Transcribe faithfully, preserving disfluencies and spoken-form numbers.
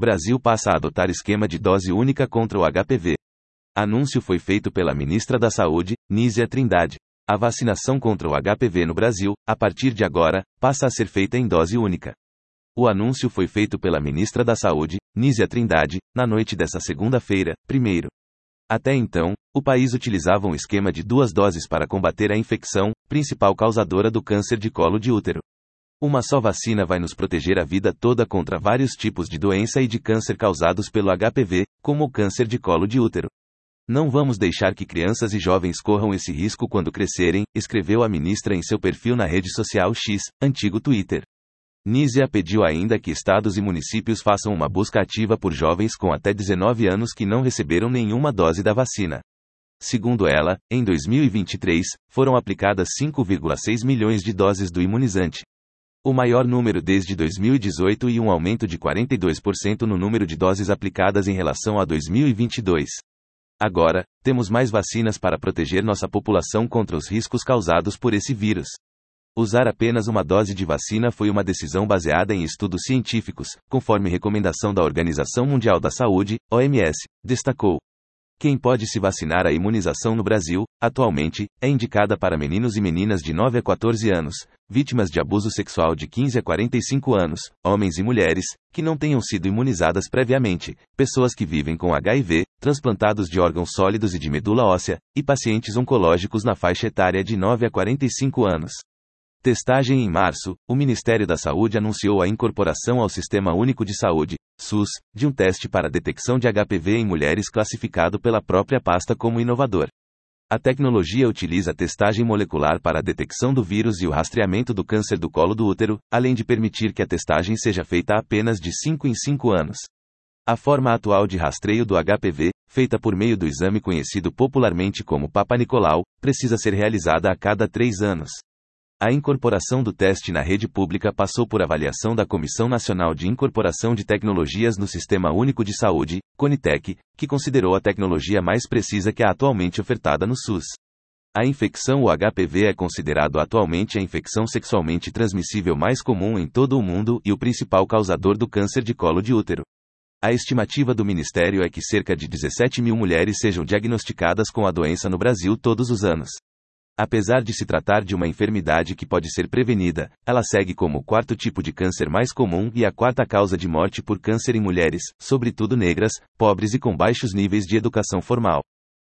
Brasil passa a adotar esquema de dose única contra o H P V. Anúncio foi feito pela ministra da Saúde, Nízia Trindade. A vacinação contra o H P V no Brasil, a partir de agora, passa a ser feita em dose única. O anúncio foi feito pela ministra da Saúde, Nízia Trindade, na noite dessa segunda-feira, primeiro. Até então, o país utilizava um esquema de duas doses para combater a infecção, principal causadora do câncer de colo de útero. Uma só vacina vai nos proteger a vida toda contra vários tipos de doença e de câncer causados pelo H P V, como o câncer de colo de útero. Não vamos deixar que crianças e jovens corram esse risco quando crescerem, escreveu a ministra em seu perfil na rede social X, antigo Twitter. Nízia pediu ainda que estados e municípios façam uma busca ativa por jovens com até dezenove anos que não receberam nenhuma dose da vacina. Segundo ela, em dois mil e vinte e três, foram aplicadas cinco vírgula seis milhões de doses do imunizante. O maior número desde dois mil e dezoito e um aumento de quarenta e dois por cento no número de doses aplicadas em relação a dois mil e vinte e dois. Agora, temos mais vacinas para proteger nossa população contra os riscos causados por esse vírus. Usar apenas uma dose de vacina foi uma decisão baseada em estudos científicos, conforme recomendação da Organização Mundial da Saúde, O M S, destacou. Quem pode se vacinar? A imunização no Brasil, atualmente, é indicada para meninos e meninas de nove a quatorze anos, vítimas de abuso sexual de quinze a quarenta e cinco anos, homens e mulheres, que não tenham sido imunizadas previamente, pessoas que vivem com H I V, transplantados de órgãos sólidos e de medula óssea, e pacientes oncológicos na faixa etária de nove a quarenta e cinco anos. Testagem. Em março, o Ministério da Saúde anunciou a incorporação ao Sistema Único de Saúde, SUS, de um teste para detecção de H P V em mulheres classificado pela própria pasta como inovador. A tecnologia utiliza testagem molecular para a detecção do vírus e o rastreamento do câncer do colo do útero, além de permitir que a testagem seja feita apenas de cinco em cinco anos. A forma atual de rastreio do H P V, feita por meio do exame conhecido popularmente como Papa Nicolau, precisa ser realizada a cada três anos. A incorporação do teste na rede pública passou por avaliação da Comissão Nacional de Incorporação de Tecnologias no Sistema Único de Saúde, CONITEC, que considerou a tecnologia mais precisa que a atualmente ofertada no SUS. A infecção. O H P V é considerado atualmente a infecção sexualmente transmissível mais comum em todo o mundo e o principal causador do câncer de colo de útero. A estimativa do Ministério é que cerca de dezessete mil mulheres sejam diagnosticadas com a doença no Brasil todos os anos. Apesar de se tratar de uma enfermidade que pode ser prevenida, ela segue como o quarto tipo de câncer mais comum e a quarta causa de morte por câncer em mulheres, sobretudo negras, pobres e com baixos níveis de educação formal.